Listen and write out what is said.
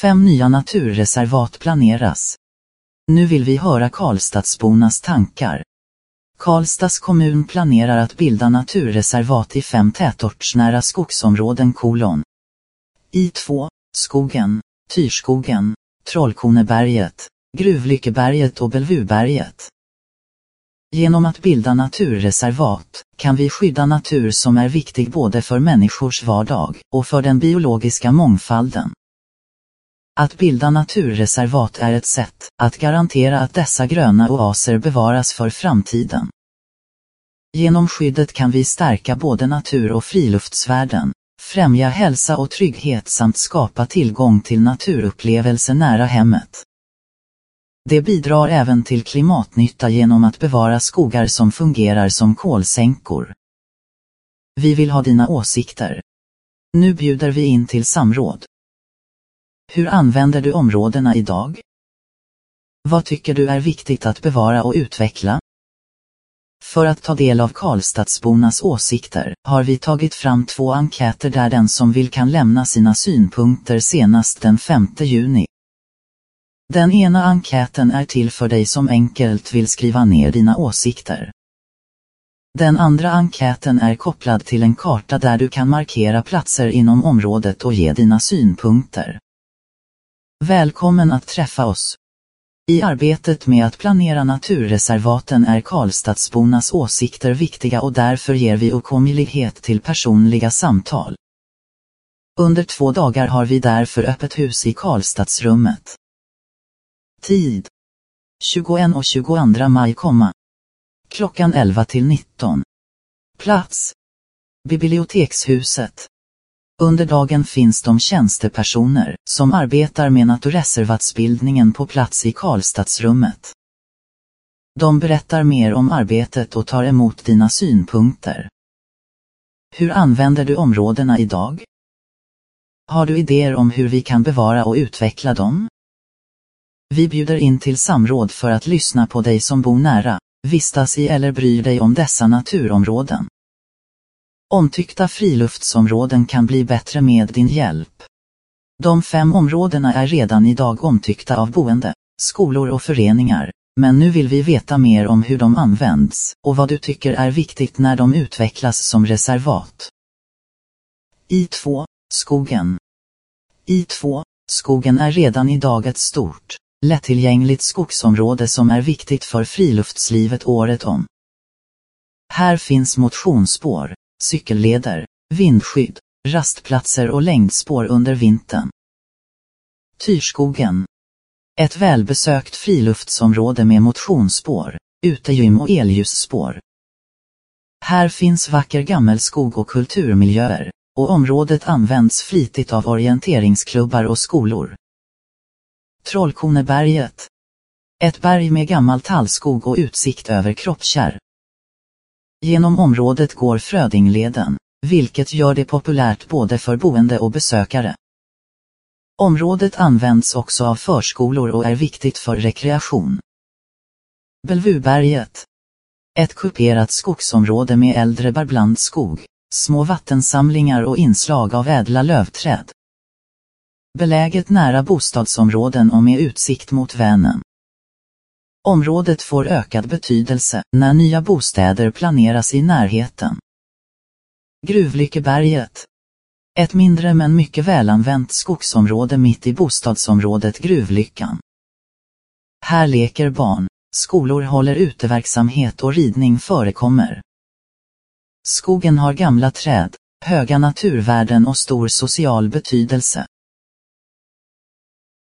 5 nya naturreservat planeras. Nu vill vi höra Karlstadsbornas tankar. Karlstads kommun planerar att bilda naturreservat i 5 tätortsnära skogsområden I2, Skogen, Tyrskogen, Trollkoneberget, Gruvlyckeberget och Belvuberget. Genom att bilda naturreservat kan vi skydda natur som är viktig både för människors vardag och för den biologiska mångfalden. Att bilda naturreservat är ett sätt att garantera att dessa gröna oaser bevaras för framtiden. Genom skyddet kan vi stärka både natur- och friluftsvärden, främja hälsa och trygghet samt skapa tillgång till naturupplevelser nära hemmet. Det bidrar även till klimatnytta genom att bevara skogar som fungerar som kolsänkor. Vi vill ha dina åsikter. Nu bjuder vi in till samråd. Hur använder du områdena idag? Vad tycker du är viktigt att bevara och utveckla? För att ta del av Karlstadsbornas åsikter har vi tagit fram 2 enkäter där den som vill kan lämna sina synpunkter senast den 5 juni. Den ena enkäten är till för dig som enkelt vill skriva ner dina åsikter. Den andra enkäten är kopplad till en karta där du kan markera platser inom området och ge dina synpunkter. Välkommen att träffa oss. I arbetet med att planera naturreservaten är Karlstadsbornas åsikter viktiga och därför ger vi möjlighet till personliga samtal. Under 2 dagar har vi därför öppet hus i Karlstadsrummet. Tid: 21 och 22 maj, klockan 11 till 19. Plats: Bibliotekshuset. Under dagen finns de tjänstepersoner som arbetar med naturreservatsbildningen på plats i Karlstadsrummet. De berättar mer om arbetet och tar emot dina synpunkter. Hur använder du områdena idag? Har du idéer om hur vi kan bevara och utveckla dem? Vi bjuder in till samråd för att lyssna på dig som bor nära, vistas i eller bryr dig om dessa naturområden. Omtyckta friluftsområden kan bli bättre med din hjälp. De 5 områdena är redan idag omtyckta av boende, skolor och föreningar, men nu vill vi veta mer om hur de används och vad du tycker är viktigt när de utvecklas som reservat. I2, Skogen. I2, Skogen är redan idag ett stort, lättillgängligt skogsområde som är viktigt för friluftslivet året om. Här finns motionsspår, cykelleder, vindskydd, rastplatser och längdspår under vintern. Tyrskogen. Ett välbesökt friluftsområde med motionsspår, utegym och elljusspår. Här finns vacker gammelskog och kulturmiljöer, och området används flitigt av orienteringsklubbar och skolor. Trollkoneberget. Ett berg med gammal tallskog och utsikt över Kroppkärr. Genom området går Frödingleden, vilket gör det populärt både för boende och besökare. Området används också av förskolor och är viktigt för rekreation. Belvuberget. Ett kuperat skogsområde med äldre barblandskog, små vattensamlingar och inslag av ädla lövträd. Beläget nära bostadsområden och med utsikt mot Vänern. Området får ökad betydelse när nya bostäder planeras i närheten. Gruvlyckeberget. Ett mindre men mycket välanvänt skogsområde mitt i bostadsområdet Gruvlyckan. Här leker barn, skolor håller uteverksamhet och ridning förekommer. Skogen har gamla träd, höga naturvärden och stor social betydelse.